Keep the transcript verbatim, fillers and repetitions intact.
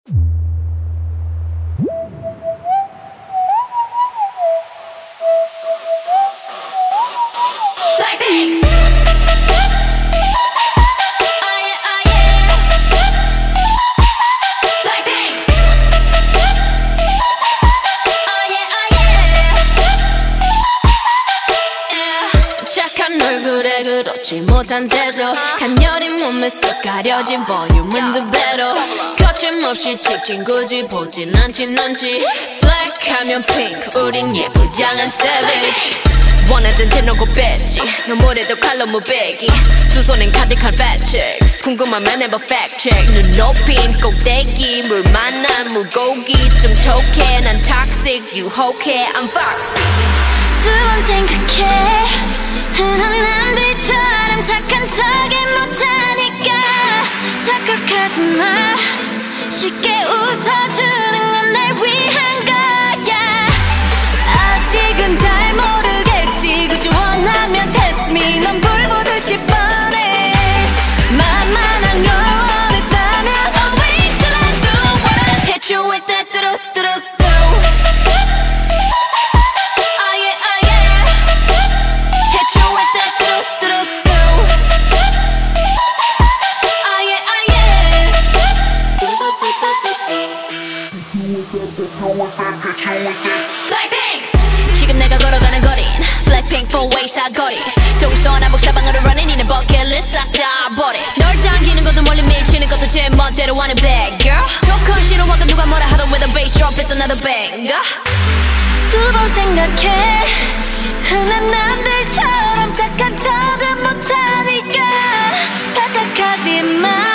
얼굴에 그렇지 못한 태도 가녀린 몸에 쏙 가려진 볼륨은 두 배로 거침없이 찍힌 굳이 보진 않진 않지 Black 하면 pink 우린 예쁘장한 savage 원하던 대놓고 뺐지 너무래도 칼로 무배기 두 손엔 가득한 fat checks 궁금하면 해봐 fact check 눈 높인 꼭대기 물 만난 물고기 좀 톡해 난 toxic 유혹해 I'm foxy 두 번 생각해 흔한 남들처럼 착한 척이 못하니까 착각하지 마 쉽게 웃어주는 건 날 위한 거야 아직은 잘 모르겠지 그저 원하면 test me 넌 불 보듯이 뻔해 만만한 걸 원했다면 Oh wait till I do what I hit you with that 뚜루뚜루뚜 지금 내가 걸어가는 거린 Blackpink four-way 사거리 동서남북 사방으로 running 이는 버킷리스트 싹 다 버려 널 당기는 것도 멀리 밀치는 것도 제 멋대로 하는 bad girl 조건 싫어하고 누가 뭐라 하던 with a bass drop it's another banger 두 번 생각해 흔한 남들처럼 착한 척은 못하니까 착각하지 마